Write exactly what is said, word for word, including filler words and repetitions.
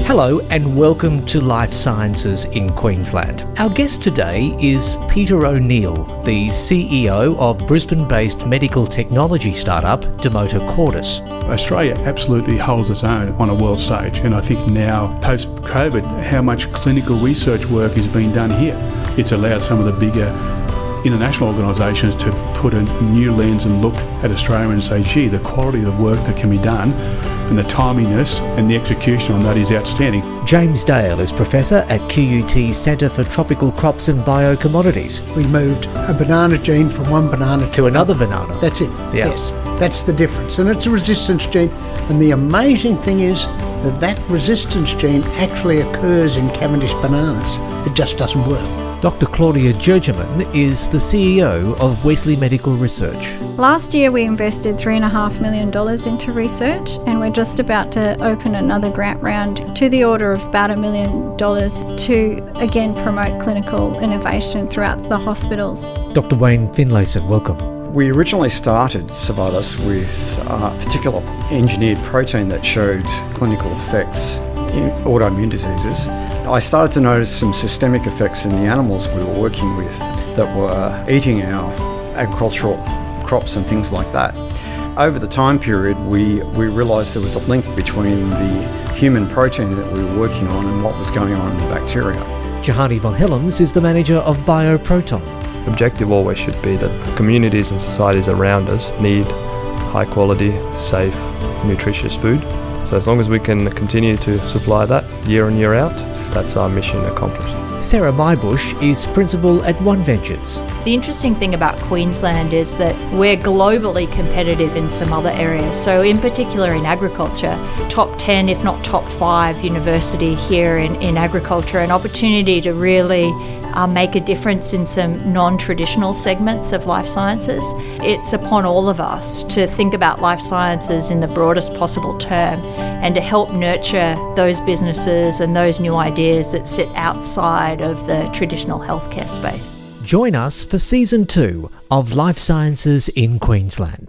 Hello and welcome to Life Sciences in Queensland. Our guest today is Peter O'Neill, the C E O of Brisbane-based medical technology startup Demoto Cordis. Australia absolutely holds its own on a world stage, and I think now, post-COVID, how much clinical research work is being done here. It's allowed some of the bigger international organisations to put a new lens and look at Australia and say, gee, the quality of the work that can be done and the timeliness and the execution on that is outstanding. James Dale is Professor at Q U T's Centre for Tropical Crops and Biocommodities. We moved a banana gene from one banana to, to another banana. That's it. Yeah. Yes, that's the difference. And it's a resistance gene. And the amazing thing is that that resistance gene actually occurs in Cavendish bananas. It just doesn't work. Doctor Claudia Jurgeman is the C E O of Wesley Medical Research. Last year we invested three point five million dollars into research, and we're just about to open another grant round to the order of about a million dollars to again promote clinical innovation throughout the hospitals. Doctor Wayne Finlayson, welcome. We originally started Survivus with a particular engineered protein that showed clinical effects in autoimmune diseases. I started to notice some systemic effects in the animals we were working with that were eating our agricultural crops and things like that. Over the time period, we, we realised there was a link between the human protein that we were working on and what was going on in the bacteria. Jahani von Helms is the manager of Bioproton. The objective always should be that communities and societies around us need high quality, safe, nutritious food. So as long as we can continue to supply that year in, year out, that's our mission accomplished. Sarah Mybush is principal at One Ventures. The interesting thing about Queensland is that we're globally competitive in some other areas. So in particular in agriculture, top ten, if not top five university here in, in agriculture, an opportunity to really uh, make a difference in some non-traditional segments of life sciences. It's upon all of us to think about life sciences in the broadest possible term and to help nurture those businesses and those new ideas that sit outside of the traditional healthcare space. Join us for Season two of Life Sciences in Queensland.